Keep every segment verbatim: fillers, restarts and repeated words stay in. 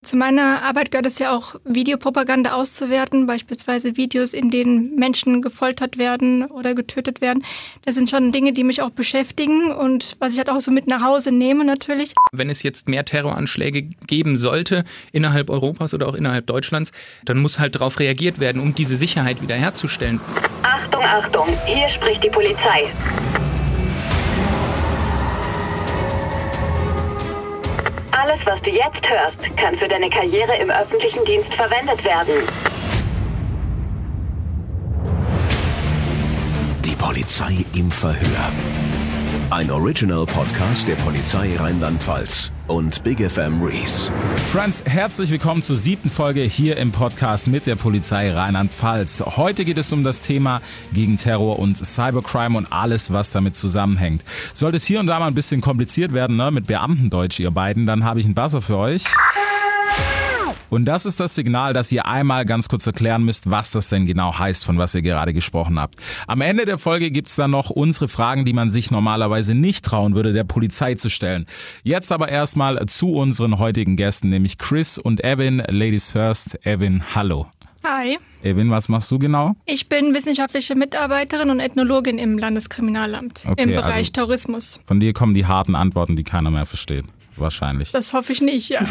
Zu meiner Arbeit gehört es ja auch, Videopropaganda auszuwerten, beispielsweise Videos, in denen Menschen gefoltert werden oder getötet werden. Das sind schon Dinge, die mich auch beschäftigen und was ich halt auch so mit nach Hause nehme natürlich. Wenn es jetzt mehr Terroranschläge geben sollte, innerhalb Europas oder auch innerhalb Deutschlands, dann muss halt darauf reagiert werden, um diese Sicherheit wiederherzustellen. Achtung, Achtung, hier spricht die Polizei. Alles, was du jetzt hörst, kann für deine Karriere im öffentlichen Dienst verwendet werden. Die Polizei im Verhör. Ein Original-Podcast der Polizei Rheinland-Pfalz und Big F M Rees. Friends, herzlich willkommen zur siebten Folge hier im Podcast mit der Polizei Rheinland-Pfalz. Heute geht es um das Thema gegen Terror und Cybercrime und alles, was damit zusammenhängt. Sollte es hier und da mal ein bisschen kompliziert werden, ne, mit Beamtendeutsch, ihr beiden, dann habe ich einen Buzzer für euch. Und das ist das Signal, dass ihr einmal ganz kurz erklären müsst, was das denn genau heißt, von was ihr gerade gesprochen habt. Am Ende der Folge gibt's dann noch unsere Fragen, die man sich normalerweise nicht trauen würde, der Polizei zu stellen. Jetzt aber erstmal zu unseren heutigen Gästen, nämlich Chris und Evan. Ladies first. Evan, hallo. Hi. Evan, was machst du genau? Ich bin wissenschaftliche Mitarbeiterin und Ethnologin im Landeskriminalamt okay, im Bereich also Tourismus. Von dir kommen die harten Antworten, die keiner mehr versteht. Wahrscheinlich. Das hoffe ich nicht, ja.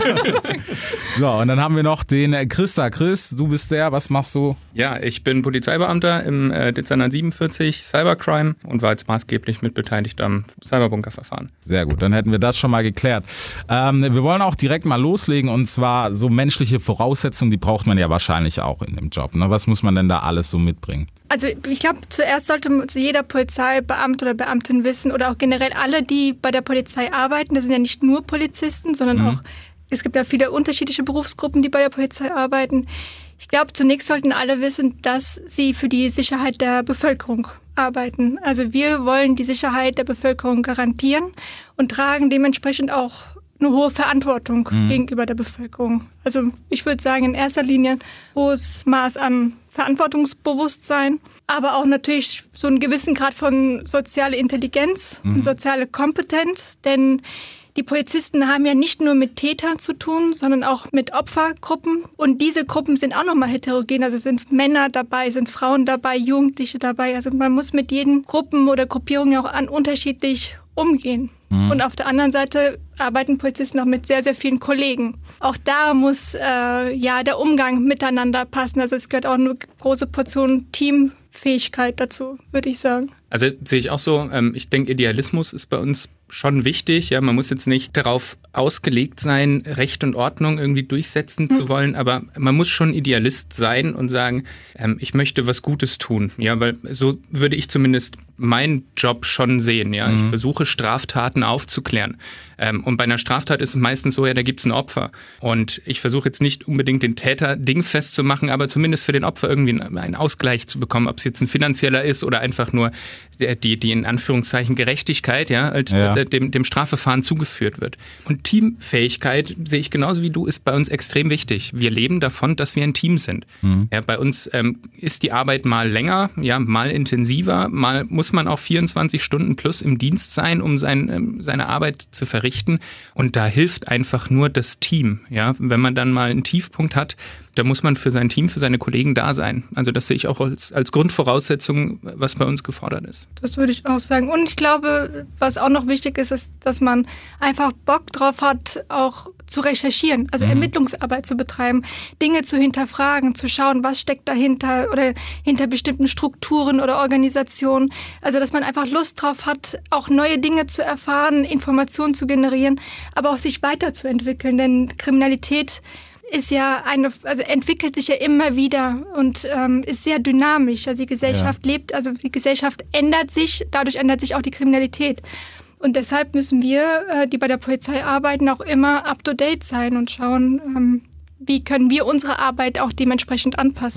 So, und dann haben wir noch den Christa. Chris, du bist der, was machst du? Ja, ich bin Polizeibeamter im äh, Dezernat siebenundvierzig Cybercrime und war jetzt maßgeblich mitbeteiligt am Cyberbunkerverfahren. Sehr gut, dann hätten wir das schon mal geklärt. Ähm, wir wollen auch direkt mal loslegen und zwar so menschliche Voraussetzungen, die braucht man ja wahrscheinlich auch in dem Job. Ne? Was muss man denn da alles so mitbringen? Also ich glaube, zuerst sollte jeder Polizeibeamte oder Beamtin wissen oder auch generell alle, die bei der Polizei arbeiten, das sind ja nicht nur Polizisten, sondern mhm. auch, es gibt ja viele unterschiedliche Berufsgruppen, die bei der Polizei arbeiten. Ich glaube, zunächst sollten alle wissen, dass sie für die Sicherheit der Bevölkerung arbeiten. Also wir wollen die Sicherheit der Bevölkerung garantieren und tragen dementsprechend auch eine hohe Verantwortung mhm. gegenüber der Bevölkerung. Also ich würde sagen, in erster Linie hohes Maß an Verantwortungsbewusstsein, aber auch natürlich so einen gewissen Grad von sozialer Intelligenz mhm. und soziale Kompetenz, denn die Polizisten haben ja nicht nur mit Tätern zu tun, sondern auch mit Opfergruppen. Und diese Gruppen sind auch nochmal heterogen. Also sind Männer dabei, sind Frauen dabei, Jugendliche dabei. Also man muss mit jeden Gruppen oder Gruppierungen auch an unterschiedlich umgehen. Mhm. Und auf der anderen Seite arbeiten Polizisten auch mit sehr, sehr vielen Kollegen. Auch da muss äh, ja der Umgang miteinander passen. Also es gehört auch eine große Portion Teamfähigkeit dazu, würde ich sagen. Also sehe ich auch so. Ich denke, Idealismus ist bei uns schon wichtig. Ja, man muss jetzt nicht darauf ausgelegt sein, Recht und Ordnung irgendwie durchsetzen hm. zu wollen, aber man muss schon Idealist sein und sagen, ähm, ich möchte was Gutes tun. Ja, weil so würde ich zumindest meinen Job schon sehen. Ja, mhm. ich versuche Straftaten aufzuklären. Ähm, und bei einer Straftat ist es meistens so, ja, da gibt es ein Opfer. Und ich versuche jetzt nicht unbedingt den Täter dingfest zu machen, aber zumindest für den Opfer irgendwie einen Ausgleich zu bekommen, ob es jetzt ein finanzieller ist oder einfach nur die, die in Anführungszeichen Gerechtigkeit, ja, als ja. Dem, dem Strafverfahren zugeführt wird. Und Teamfähigkeit, sehe ich genauso wie du, ist bei uns extrem wichtig. Wir leben davon, dass wir ein Team sind. Mhm. Ja, bei uns ähm, ist die Arbeit mal länger, ja, mal intensiver, mal muss man auch vierundzwanzig Stunden plus im Dienst sein, um sein, ähm, seine Arbeit zu verrichten. Und da hilft einfach nur das Team. Ja, wenn man dann mal einen Tiefpunkt hat, da muss man für sein Team, für seine Kollegen da sein. Also das sehe ich auch als, als Grundvoraussetzung, was bei uns gefordert ist. Das würde ich auch sagen. Und ich glaube, was auch noch wichtig ist, ist, dass man einfach Bock drauf hat, auch zu recherchieren, also mhm. Ermittlungsarbeit zu betreiben, Dinge zu hinterfragen, zu schauen, was steckt dahinter oder hinter bestimmten Strukturen oder Organisationen. Also dass man einfach Lust drauf hat, auch neue Dinge zu erfahren, Informationen zu generieren, aber auch sich weiterzuentwickeln. Denn Kriminalität ist ja eine, also entwickelt sich ja immer wieder und ähm, ist sehr dynamisch. Also die Gesellschaft ja. lebt, also die Gesellschaft ändert sich, dadurch ändert sich auch die Kriminalität. Und deshalb müssen wir, äh, die bei der Polizei arbeiten, auch immer up-to-date sein und schauen, ähm, wie können wir unsere Arbeit auch dementsprechend anpassen. Mhm.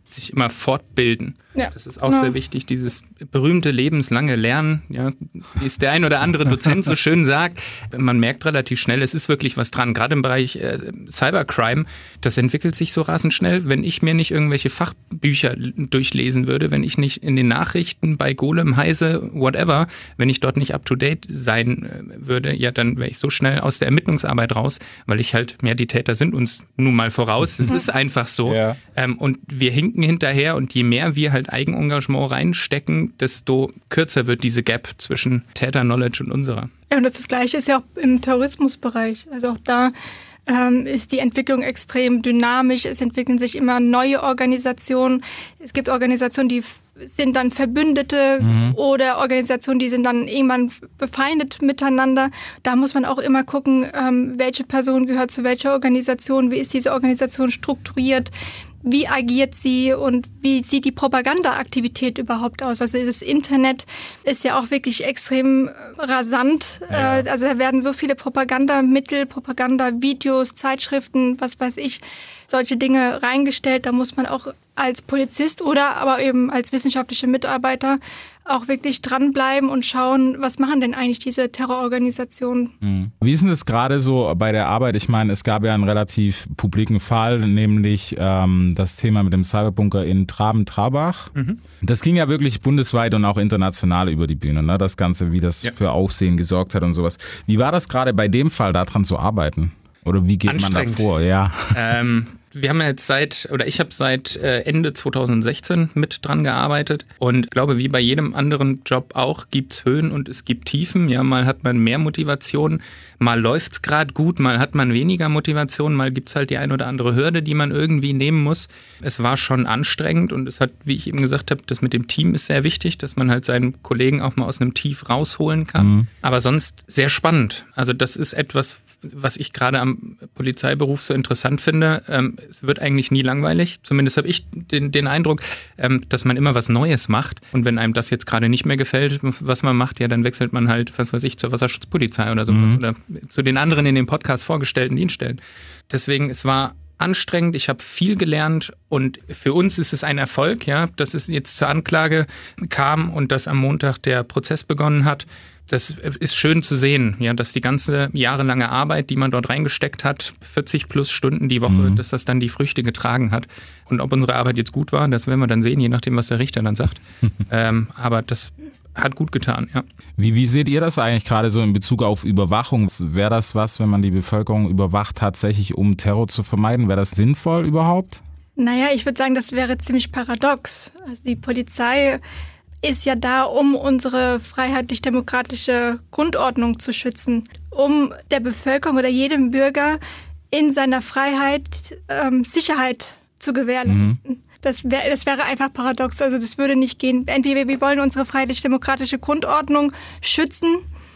sich immer fortbilden. Ja. Das ist auch ja. sehr wichtig, dieses berühmte lebenslange Lernen, ja, wie es der ein oder andere Dozent so schön sagt. Man merkt relativ schnell, es ist wirklich was dran, gerade im Bereich äh, Cybercrime, das entwickelt sich so rasend schnell, wenn ich mir nicht irgendwelche Fachbücher durchlesen würde, wenn ich nicht in den Nachrichten bei Golem, Heise, whatever, wenn ich dort nicht up-to-date sein äh, würde, ja, dann wäre ich so schnell aus der Ermittlungsarbeit raus, weil ich halt, ja, die Täter sind uns nun mal voraus, es ist einfach so. Ja. Ähm, und wir hinken hinterher und je mehr wir halt Eigenengagement reinstecken, desto kürzer wird diese Gap zwischen Täter-Knowledge und unserer. Ja, und das, das Gleiche ist ja auch im Terrorismusbereich. Also auch da ähm, ist die Entwicklung extrem dynamisch. Es entwickeln sich immer neue Organisationen. Es gibt Organisationen, die sind dann Verbündete mhm. oder Organisationen, die sind dann irgendwann befeindet miteinander. Da muss man auch immer gucken, ähm, welche Person gehört zu welcher Organisation, wie ist diese Organisation strukturiert, wie agiert sie und wie sieht die Propagandaaktivität überhaupt aus? Also das Internet ist ja auch wirklich extrem rasant. Ja. Also da werden so viele Propagandamittel, Propagandavideos, Zeitschriften, was weiß ich, solche Dinge reingestellt. Da muss man auch als Polizist oder aber eben als wissenschaftlicher Mitarbeiter auch wirklich dranbleiben und schauen, was machen denn eigentlich diese Terrororganisationen. Mhm. Wie ist denn das gerade so bei der Arbeit? Ich meine, es gab ja einen relativ publiken Fall, nämlich ähm, das Thema mit dem Cyberbunker in Traben-Trabach. Mhm. Das ging ja wirklich bundesweit und auch international über die Bühne, ne? Das Ganze, wie das ja. für Aufsehen gesorgt hat und sowas. Wie war das gerade bei dem Fall, daran zu arbeiten? Oder wie geht man da vor? Ja. Ähm, wir haben ja jetzt seit, oder ich habe seit Ende zweitausendsechzehn mit dran gearbeitet und glaube, wie bei jedem anderen Job auch, gibt es Höhen und es gibt Tiefen. Ja, mal hat man mehr Motivation, mal läuft es gerade gut, mal hat man weniger Motivation, mal gibt es halt die ein oder andere Hürde, die man irgendwie nehmen muss. Es war schon anstrengend und es hat, wie ich eben gesagt habe, das mit dem Team ist sehr wichtig, dass man halt seinen Kollegen auch mal aus einem Tief rausholen kann. Mhm. Aber sonst sehr spannend. Also das ist etwas, was ich gerade am Polizeiberuf so interessant finde. Ähm, es wird eigentlich nie langweilig. Zumindest habe ich den, den Eindruck, ähm, dass man immer was Neues macht. Und wenn einem das jetzt gerade nicht mehr gefällt, was man macht, ja, dann wechselt man halt, was weiß ich, zur Wasserschutzpolizei oder sowas. Mhm. Oder zu den anderen in dem Podcast vorgestellten Dienststellen. Deswegen, es war anstrengend, ich habe viel gelernt und für uns ist es ein Erfolg, ja, dass es jetzt zur Anklage kam und dass am Montag der Prozess begonnen hat. Das ist schön zu sehen, ja, dass die ganze jahrelange Arbeit, die man dort reingesteckt hat, vierzig plus Stunden die Woche, mhm. dass das dann die Früchte getragen hat. Und ob unsere Arbeit jetzt gut war, das werden wir dann sehen, je nachdem, was der Richter dann sagt. ähm, aber das hat gut getan, ja. Wie, wie seht ihr das eigentlich gerade so in Bezug auf Überwachung? Wäre das was, wenn man die Bevölkerung überwacht, tatsächlich um Terror zu vermeiden? Wäre das sinnvoll überhaupt? Naja, ich würde sagen, das wäre ziemlich paradox. Also die Polizei ist ja da, um unsere freiheitlich-demokratische Grundordnung zu schützen, um der Bevölkerung oder jedem Bürger in seiner Freiheit ähm, Sicherheit zu gewährleisten. Mhm. Das, wär, das wäre einfach paradox, also das würde nicht gehen. Entweder wir wollen unsere freiheitlich-demokratische Grundordnung schützen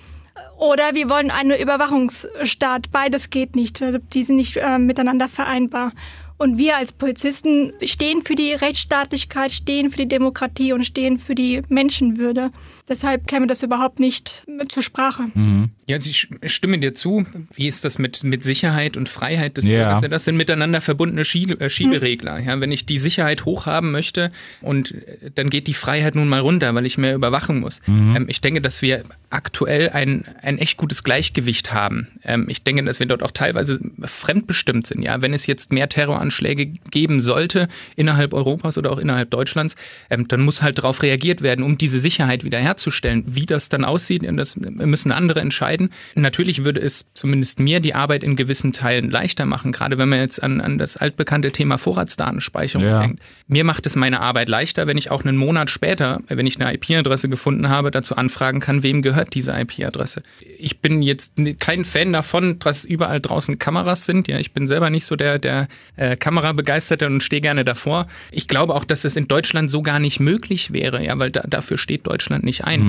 oder wir wollen einen Überwachungsstaat. Beides geht nicht, also die sind nicht äh, miteinander vereinbar. Und wir als Polizisten stehen für die Rechtsstaatlichkeit, stehen für die Demokratie und stehen für die Menschenwürde. Deshalb käme das überhaupt nicht zur Sprache. Mhm. Ja, ich stimme dir zu. Wie ist das mit, mit Sicherheit und Freiheit des ja. Bürgers? Ja, das sind miteinander verbundene Schie- äh, Schieberegler. Ja, wenn ich die Sicherheit hochhaben möchte und dann geht die Freiheit nun mal runter, weil ich mehr überwachen muss. Mhm. Ähm, ich denke, dass wir aktuell ein, ein echt gutes Gleichgewicht haben. Ähm, ich denke, dass wir dort auch teilweise fremdbestimmt sind. Ja, wenn es jetzt mehr Terroranschläge geben sollte innerhalb Europas oder auch innerhalb Deutschlands, ähm, dann muss halt darauf reagiert werden, um diese Sicherheit wiederherzustellen. Wie das dann aussieht, das müssen andere entscheiden. Natürlich würde es zumindest mir die Arbeit in gewissen Teilen leichter machen, gerade wenn man jetzt an, an das altbekannte Thema Vorratsdatenspeicherung ja. denkt. Mir macht es meine Arbeit leichter, wenn ich auch einen Monat später, wenn ich eine I P-Adresse gefunden habe, dazu anfragen kann, wem gehört diese I P-Adresse. Ich bin jetzt kein Fan davon, dass überall draußen Kameras sind. Ja, ich bin selber nicht so der, der äh, Kamerabegeisterte und stehe gerne davor. Ich glaube auch, dass es in Deutschland so gar nicht möglich wäre, ja, weil da, dafür steht Deutschland nicht ein. Mhm.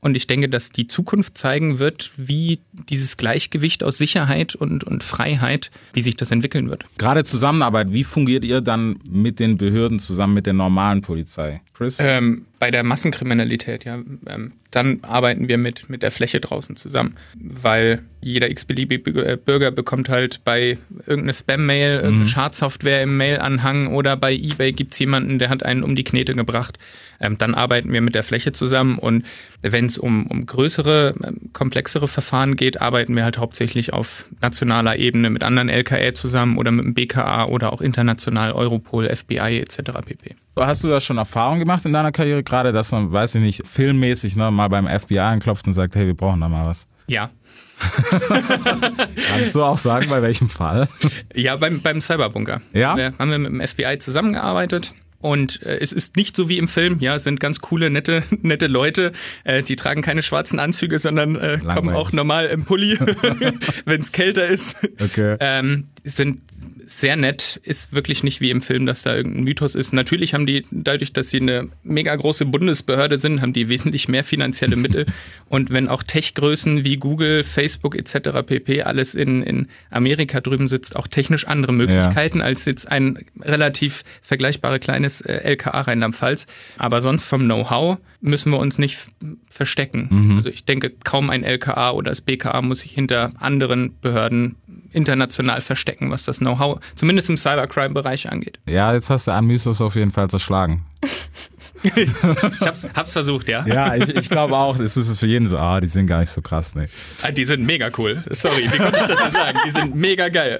Und ich denke, dass die Zukunft zeigen wird, wie dieses Gleichgewicht aus Sicherheit und, und Freiheit, wie sich das entwickeln wird. Gerade Zusammenarbeit, wie fungiert ihr dann mit den Behörden zusammen, mit der normalen Polizei? Chris? Ähm, bei der Massenkriminalität, ja, ähm, dann arbeiten wir mit, mit der Fläche draußen zusammen, weil jeder x-beliebige Bürger bekommt halt bei irgendeine Spam-Mail, irgendeine mhm. Schadsoftware im Mail-Anhang oder bei eBay gibt es jemanden, der hat einen um die Knete gebracht. Ähm, dann arbeiten wir mit der Fläche zusammen und wenn es um, um größere, ähm, komplexere Verfahren geht, arbeiten wir halt hauptsächlich auf nationaler Ebene mit anderen L K A zusammen oder mit dem B K A oder auch international Europol, F B I et cetera pp. Hast du da schon Erfahrung gemacht in deiner Karriere, gerade dass man, weiß ich nicht, filmmäßig ne, mal beim F B I anklopft und sagt, hey, wir brauchen da mal was? Ja. Kannst du auch sagen, bei welchem Fall? Ja, beim, beim Cyberbunker. Ja? Wir haben wir mit dem F B I zusammengearbeitet. Und äh, es ist nicht so wie im Film, ja, es sind ganz coole, nette, nette Leute, äh, die tragen keine schwarzen Anzüge, sondern äh, kommen auch normal im Pulli, wenn es kälter ist. Okay. Ähm, sind sehr nett, ist wirklich nicht wie im Film, dass da irgendein Mythos ist. Natürlich haben die, dadurch, dass sie eine mega große Bundesbehörde sind, haben die wesentlich mehr finanzielle Mittel. Und wenn auch Tech-Größen wie Google, Facebook et cetera pp. Alles in, in Amerika drüben sitzt, auch technisch andere Möglichkeiten ja. als jetzt ein relativ vergleichbare kleines äh, L K A Rheinland-Pfalz. Aber sonst vom Know-how müssen wir uns nicht verstecken. Mhm. Also ich denke, kaum ein L K A oder das B K A muss sich hinter anderen Behörden international verstecken, was das Know-how, zumindest im Cybercrime-Bereich angeht. Ja, jetzt hast du einen Mythos auf jeden Fall zerschlagen. ich hab's, hab's versucht, ja. Ja, ich, ich glaube auch, es ist für jeden so, ah, die sind gar nicht so krass, ne. Ah, die sind mega cool. Sorry, wie konnte ich das denn sagen? Die sind mega geil.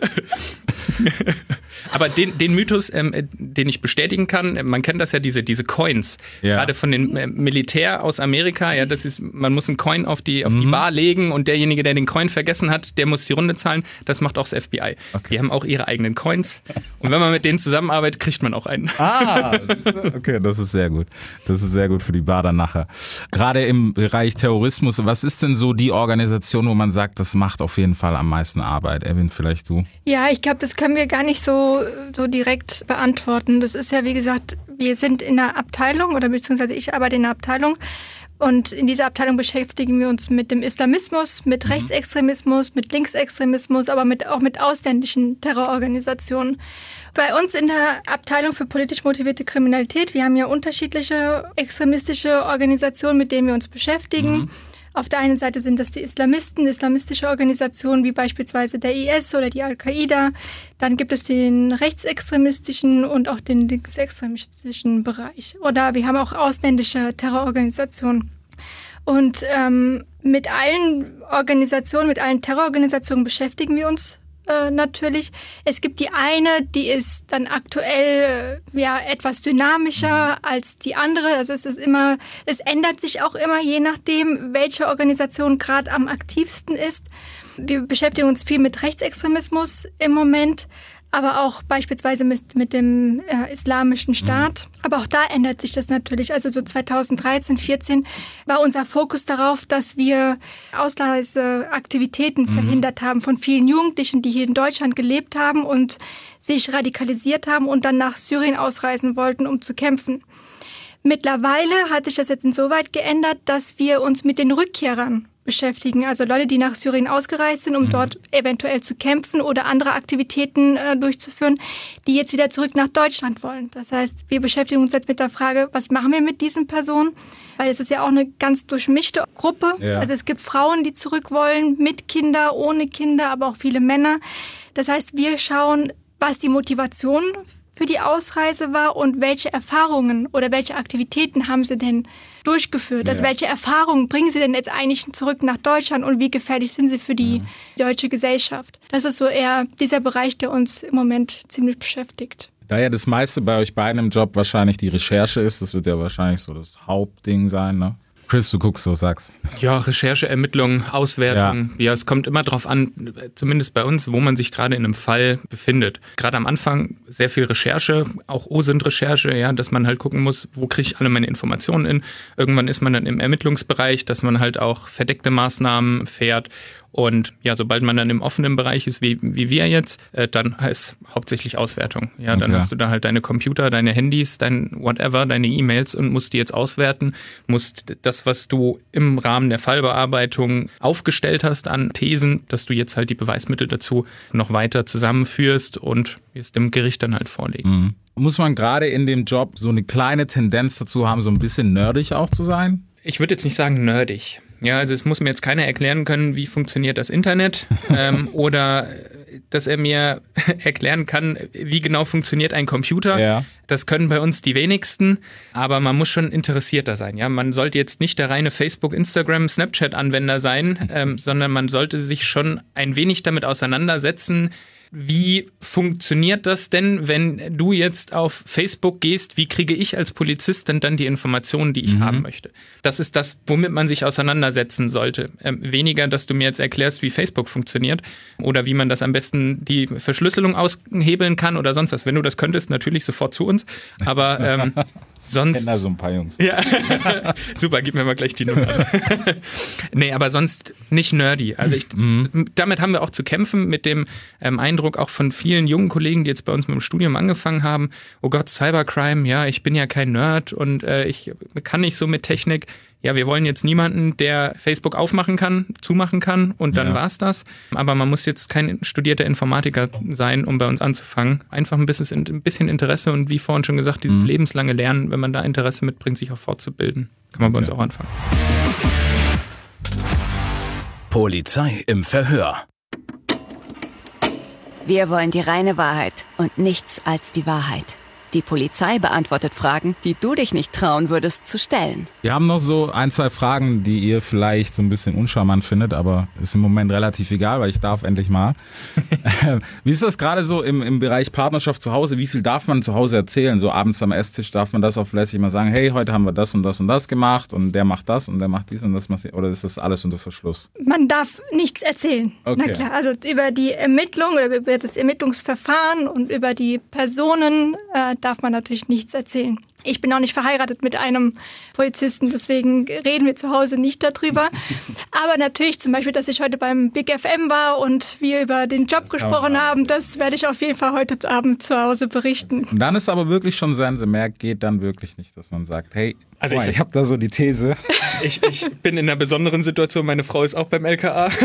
Aber den, den Mythos, ähm, den ich bestätigen kann, man kennt das ja, diese, diese Coins, ja. gerade von den äh, Militär aus Amerika, ja, das ist, man muss einen Coin auf die, auf mhm. die Bar legen und derjenige, der den Coin vergessen hat, der muss die Runde zahlen. Das macht auch das F B I. Okay. Die haben auch ihre eigenen Coins und wenn man mit denen zusammenarbeitet, kriegt man auch einen. Ah, das ist, okay, das ist sehr gut. Das ist sehr gut für die Bar dann nachher. Gerade im Bereich Terrorismus, was ist denn so die Organisation, wo man sagt, das macht auf jeden Fall am meisten Arbeit? Erwin, vielleicht du? Ja, ich glaube, das können wir gar nicht so, so direkt beantworten. Das ist ja, wie gesagt, wir sind in einer Abteilung oder beziehungsweise ich arbeite in einer Abteilung und in dieser Abteilung beschäftigen wir uns mit dem Islamismus, mit mhm. Rechtsextremismus, mit Linksextremismus, aber mit, auch mit ausländischen Terrororganisationen. Bei uns in der Abteilung für politisch motivierte Kriminalität, wir haben ja unterschiedliche extremistische Organisationen, mit denen wir uns beschäftigen. Mhm. Auf der einen Seite sind das die Islamisten, islamistische Organisationen wie beispielsweise der I S oder die Al-Qaida. Dann gibt es den rechtsextremistischen und auch den linksextremistischen Bereich. Oder wir haben auch ausländische Terrororganisationen. Und ähm, mit allen Organisationen, mit allen Terrororganisationen beschäftigen wir uns äh, natürlich. Es gibt die eine, die ist dann aktuell äh, ja etwas dynamischer als die andere. Also es ist immer, es ändert sich auch immer, je nachdem, welche Organisation gerade am aktivsten ist. Wir beschäftigen uns viel mit Rechtsextremismus im Moment, aber auch beispielsweise mit, mit dem äh, Islamischen Staat. Mhm. Aber auch da ändert sich das natürlich. Also so zweitausenddreizehn, vierzehn war unser Fokus darauf, dass wir Ausreiseaktivitäten mhm. verhindert haben von vielen Jugendlichen, die hier in Deutschland gelebt haben und sich radikalisiert haben und dann nach Syrien ausreisen wollten, um zu kämpfen. Mittlerweile hat sich das jetzt insoweit geändert, dass wir uns mit den Rückkehrern beschäftigen. Also Leute, die nach Syrien ausgereist sind, um mhm. dort eventuell zu kämpfen oder andere Aktivitäten äh, durchzuführen, die jetzt wieder zurück nach Deutschland wollen. Das heißt, wir beschäftigen uns jetzt mit der Frage, was machen wir mit diesen Personen? Weil es ist ja auch eine ganz durchmischte Gruppe. Ja. Also es gibt Frauen, die zurück wollen, mit Kinder, ohne Kinder, aber auch viele Männer. Das heißt, wir schauen, was die Motivation für die Ausreise war und welche Erfahrungen oder welche Aktivitäten haben sie denn durchgeführt? Also ja. welche Erfahrungen bringen sie denn jetzt eigentlich zurück nach Deutschland und wie gefährlich sind sie für die ja. deutsche Gesellschaft? Das ist so eher dieser Bereich, der uns im Moment ziemlich beschäftigt. Da ja das meiste bei euch beiden im Job wahrscheinlich die Recherche ist, das wird ja wahrscheinlich so das Hauptding sein, ne? Chris, du guckst so, sagst. Ja, Recherche, Ermittlung, Auswertung. Ja. ja, es kommt immer drauf an, zumindest bei uns, wo man sich gerade in einem Fall befindet. Gerade am Anfang sehr viel Recherche, auch O S I N T-Recherche, ja, dass man halt gucken muss, wo kriege ich alle meine Informationen in. Irgendwann ist man dann im Ermittlungsbereich, dass man halt auch verdeckte Maßnahmen fährt. Und ja, sobald man dann im offenen Bereich ist, wie, wie wir jetzt, äh, dann heißt hauptsächlich Auswertung. Ja, dann okay. hast du da halt deine Computer, deine Handys, dein whatever, deine E-Mails und musst die jetzt auswerten, musst das, was du im Rahmen der Fallbearbeitung aufgestellt hast an Thesen, dass du jetzt halt die Beweismittel dazu noch weiter zusammenführst und es dem Gericht dann halt vorlegen. Mhm. Muss man gerade in dem Job so eine kleine Tendenz dazu haben, so ein bisschen nerdig auch zu sein? Ich würde jetzt nicht sagen nerdig. Ja, also es muss mir jetzt keiner erklären können, wie funktioniert das Internet ähm, oder dass er mir erklären kann, wie genau funktioniert ein Computer. Ja. Das können bei uns die wenigsten, aber man muss schon interessierter sein. Ja, man sollte jetzt nicht der reine Facebook, Instagram, Snapchat-Anwender sein, ähm, sondern man sollte sich schon ein wenig damit auseinandersetzen. Wie funktioniert das denn, wenn du jetzt auf Facebook gehst? Wie kriege ich als Polizist denn dann die Informationen, die ich mhm. haben möchte? Das ist das, womit man sich auseinandersetzen sollte. Ähm, weniger, dass du mir jetzt erklärst, wie Facebook funktioniert oder wie man das am besten die Verschlüsselung aushebeln kann oder sonst was. Wenn du das könntest, natürlich sofort zu uns. Aber ähm, sonst... Ich kenne da so ein paar Jungs. Ja. Super, gib mir mal gleich die Nummer. Nee, aber sonst nicht nerdy. Also ich, mhm. damit haben wir auch zu kämpfen mit dem ähm, Eindruck auch von vielen jungen Kollegen, die jetzt bei uns mit dem Studium angefangen haben. Oh Gott, Cybercrime, ja, ich bin ja kein Nerd und äh, ich kann nicht so mit Technik. Ja, wir wollen jetzt niemanden, der Facebook aufmachen kann, zumachen kann und dann ja. war's das. Aber man muss jetzt kein studierter Informatiker sein, um bei uns anzufangen. Einfach ein bisschen, ein bisschen Interesse und wie vorhin schon gesagt, dieses mhm. lebenslange Lernen, wenn man da Interesse mitbringt, sich auch fortzubilden, kann man bei uns ja. auch anfangen. Polizei im Verhör. Wir wollen die reine Wahrheit und nichts als die Wahrheit. Die Polizei beantwortet Fragen, die du dich nicht trauen würdest zu stellen. Wir haben noch so ein, zwei Fragen, die ihr vielleicht so ein bisschen uncharmant findet, aber ist im Moment relativ egal, weil ich darf endlich mal. Wie ist das gerade so im, im Bereich Partnerschaft zu Hause? Wie viel darf man zu Hause erzählen? So abends am Esstisch darf man das auch lässig mal sagen, hey, heute haben wir das und das und das gemacht und der macht das und der macht dies und das. Oder ist das alles unter Verschluss? Man darf nichts erzählen. Okay. Na klar, also über die Ermittlung oder über das Ermittlungsverfahren und über die Personen äh, darf man natürlich nichts erzählen. Ich bin auch nicht verheiratet mit einem Polizisten, deswegen reden wir zu Hause nicht darüber. Aber natürlich zum Beispiel, dass ich heute beim Big F M war und wir über den Job gesprochen haben, das werde ich auf jeden Fall heute Abend zu Hause berichten. Und dann ist aber wirklich schon Sense, mehr geht dann wirklich nicht, dass man sagt, hey, also ich, ich habe da so die These. Ich, ich bin in einer besonderen Situation, meine Frau ist auch beim L K A.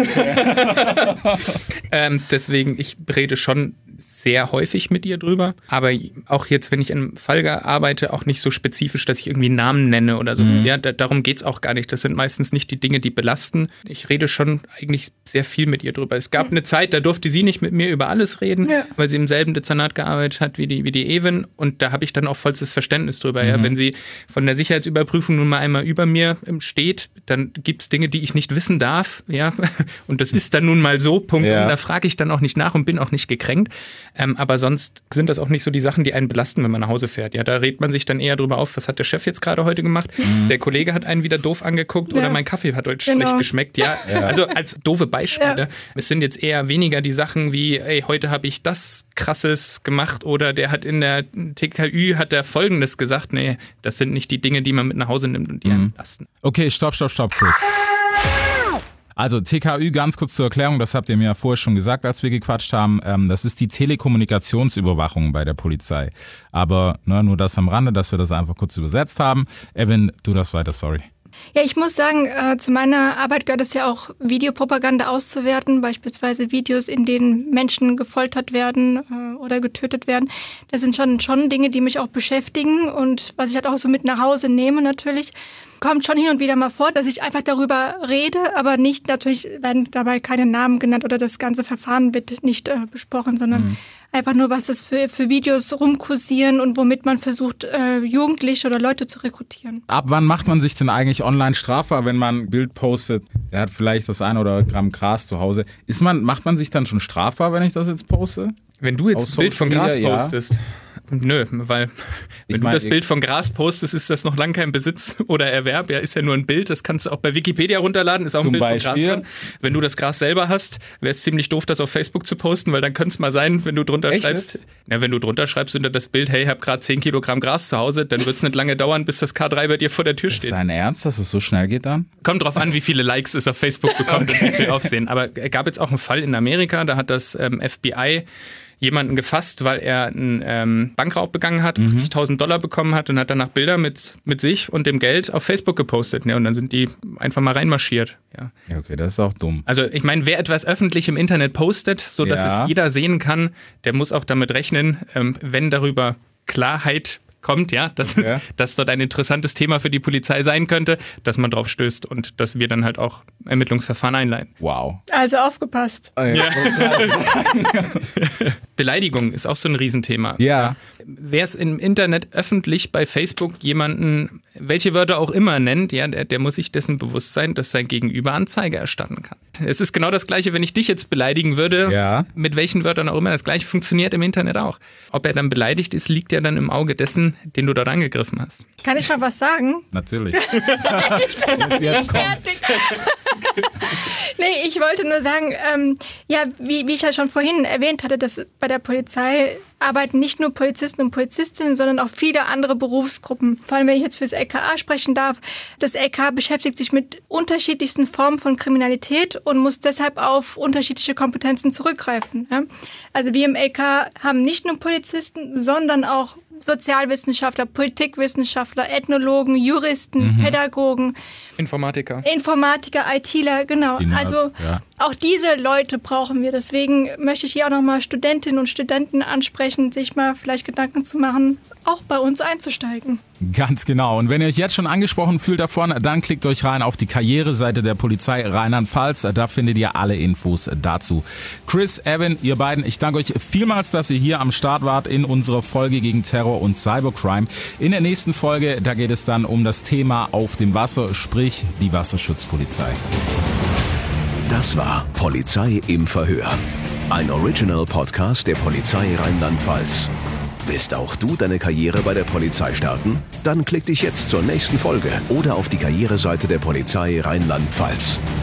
ähm, deswegen, ich rede schon sehr häufig mit ihr drüber, aber auch jetzt, wenn ich im Fall arbeite, auch nicht so spezifisch, dass ich irgendwie einen Namen nenne oder so. Mhm. Ja, da, darum geht's auch gar nicht. Das sind meistens nicht die Dinge, die belasten. Ich rede schon eigentlich sehr viel mit ihr drüber. Es gab mhm. eine Zeit, da durfte sie nicht mit mir über alles reden, ja. weil sie im selben Dezernat gearbeitet hat wie die, wie die Ewen und da habe ich dann auch vollstes Verständnis drüber. Mhm. Ja, wenn sie von der Sicherheitsüberprüfung nun mal einmal über mir steht, dann gibt's Dinge, die ich nicht wissen darf. Ja, und das ist dann nun mal so, Punkt. Ja. Und da frage ich dann auch nicht nach und bin auch nicht gekränkt. Ähm, aber sonst sind das auch nicht so die Sachen, die einen belasten, wenn man nach Hause fährt. Ja, da regt man sich dann eher drüber auf, was hat der Chef jetzt gerade heute gemacht? Mhm. Der Kollege hat einen wieder doof angeguckt ja. oder mein Kaffee hat heute genau. schlecht geschmeckt. Ja, ja, also als doofe Beispiele. Ja. Es sind jetzt eher weniger die Sachen wie, ey, heute habe ich das Krasses gemacht oder der hat in der T K Ü hat der Folgendes gesagt. Nee, das sind nicht die Dinge, die man mit nach Hause nimmt und die mhm. einen belasten. Okay, stopp, stopp, stopp, Chris. Also T K Ü, ganz kurz zur Erklärung, das habt ihr mir ja vorher schon gesagt, als wir gequatscht haben, ähm, das ist die Telekommunikationsüberwachung bei der Polizei. Aber ne, nur das am Rande, dass wir das einfach kurz übersetzt haben. Evan, du darfst weiter, sorry. Ja, ich muss sagen, äh, zu meiner Arbeit gehört es ja auch, Videopropaganda auszuwerten, beispielsweise Videos, in denen Menschen gefoltert werden äh, oder getötet werden. Das sind schon, schon Dinge, die mich auch beschäftigen und was ich halt auch so mit nach Hause nehme natürlich. Kommt schon hin und wieder mal vor, dass ich einfach darüber rede, aber nicht, natürlich werden dabei keine Namen genannt oder das ganze Verfahren wird nicht äh, besprochen, sondern mhm. einfach nur, was das für, für Videos rumkursieren und womit man versucht, äh, Jugendliche oder Leute zu rekrutieren. Ab wann macht man sich denn eigentlich online strafbar, wenn man ein Bild postet, der hat vielleicht das ein oder Gramm Gras zu Hause. Ist man, macht man sich dann schon strafbar, wenn ich das jetzt poste? Wenn du jetzt ein Bild von Gras postest? Ja. Nö, weil wenn Ich du mein, das Bild von Gras postest, ist das noch lange kein Besitz oder Erwerb. Ja, ist ja nur ein Bild. Das kannst du auch bei Wikipedia runterladen. Ist auch Zum ein Bild Beispiel? von Gras drin. Wenn du das Gras selber hast, wäre es ziemlich doof, das auf Facebook zu posten, weil dann könnte es mal sein, wenn du drunter Echt? schreibst, na, wenn du drunter schreibst unter das Bild, hey, ich habe gerade zehn Kilogramm Gras zu Hause, dann wird es nicht lange dauern, bis das K drei bei dir vor der Tür Ist steht. dein Ernst, dass es so schnell geht dann? Kommt drauf an, wie viele Likes es auf Facebook bekommt und wie viel Aufsehen. Aber es gab jetzt auch einen Fall in Amerika, da hat das ähm, F B I jemanden gefasst, weil er einen ähm, Bankraub begangen hat, Mhm. achtzigtausend Dollar bekommen hat und hat danach Bilder mit, mit sich und dem Geld auf Facebook gepostet. Ja, und dann sind die einfach mal reinmarschiert. Ja. Ja, okay, das ist auch dumm. Also ich meine, wer etwas öffentlich im Internet postet, sodass Ja. es jeder sehen kann, der muss auch damit rechnen, ähm, wenn darüber Klarheit kommt, ja, dass, Okay. es, dass dort ein interessantes Thema für die Polizei sein könnte, dass man drauf stößt und dass wir dann halt auch Ermittlungsverfahren einleiten. Wow. Also aufgepasst. Beleidigung ist auch so ein Riesenthema. Ja. Wer es im Internet öffentlich bei Facebook jemanden, welche Wörter auch immer nennt, ja, der, der muss sich dessen bewusst sein, dass sein Gegenüber Anzeige erstatten kann. Es ist genau das Gleiche, wenn ich dich jetzt beleidigen würde, Ja. mit welchen Wörtern auch immer. Das Gleiche funktioniert im Internet auch. Ob er dann beleidigt ist, liegt ja dann im Auge dessen, den du dort angegriffen hast. Kann ich schon was sagen? Natürlich. jetzt, jetzt kommt. Fertig. Nee, ich wollte nur sagen, ähm, ja, wie, wie ich ja schon vorhin erwähnt hatte, dass bei der Polizei arbeiten nicht nur Polizisten und Polizistinnen, sondern auch viele andere Berufsgruppen. Vor allem, wenn ich jetzt fürs L K A sprechen darf. Das L K A beschäftigt sich mit unterschiedlichsten Formen von Kriminalität und muss deshalb auf unterschiedliche Kompetenzen zurückgreifen. Ja? Also wir im L K A haben nicht nur Polizisten, sondern auch Sozialwissenschaftler, Politikwissenschaftler, Ethnologen, Juristen, Mhm. Pädagogen, Informatiker. Informatiker, ITler, genau. Die Nerds, Also ja. auch diese Leute brauchen wir. Deswegen möchte ich hier auch nochmal Studentinnen und Studenten ansprechen, sich mal vielleicht Gedanken zu machen, auch bei uns einzusteigen. Ganz genau. Und wenn ihr euch jetzt schon angesprochen fühlt davon, dann klickt euch rein auf die Karriereseite der Polizei Rheinland-Pfalz. Da findet ihr alle Infos dazu. Chris, Evan, ihr beiden, ich danke euch vielmals, dass ihr hier am Start wart in unserer Folge gegen Terror und Cybercrime. In der nächsten Folge, da geht es dann um das Thema auf dem Wasser, sprich die Wasserschutzpolizei. Das war Polizei im Verhör. Ein Original-Podcast der Polizei Rheinland-Pfalz. Willst auch du deine Karriere bei der Polizei starten? Dann klick dich jetzt zur nächsten Folge oder auf die Karriereseite der Polizei Rheinland-Pfalz.